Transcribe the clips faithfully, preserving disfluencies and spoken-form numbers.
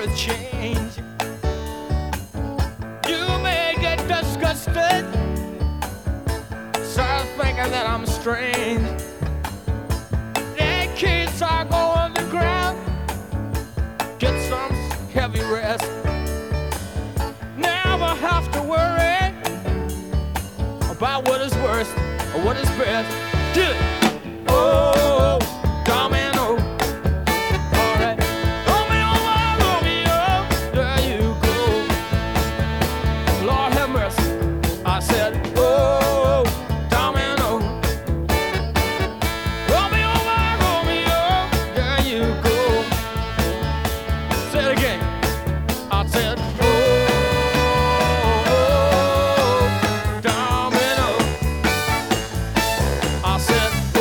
a change. You may get disgusted, start thinking that I'm strange. The kids are going to ground, get some heavy rest. Never have to worry about what is worst or what is best. Do it. Oh, domino. All right. Romeo, Romeo, there you go. Lord have mercy. I said, oh, domino. Romeo, Romeo, there you go. Say it again. I said, oh, domino. I said, oh,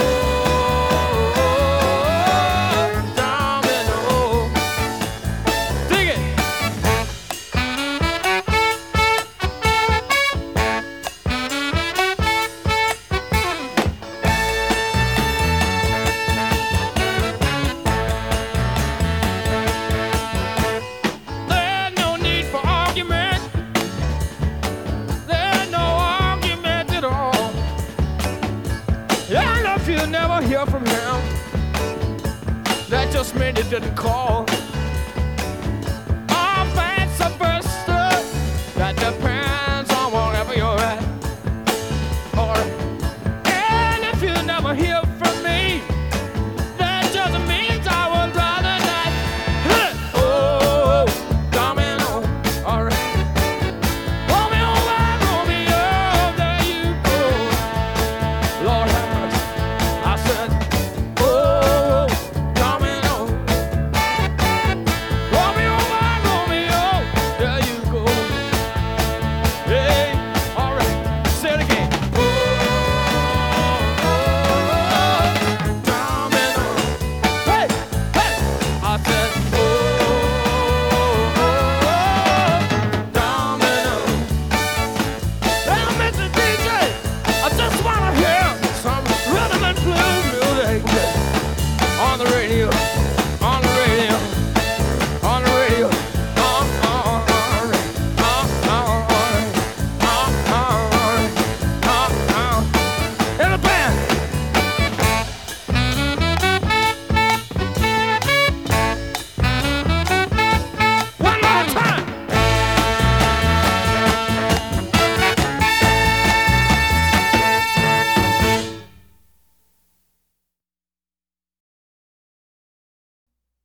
domino. Dig it. There's no need for argument. There's no argument at all. And if you never hear from him, that just means he didn't call.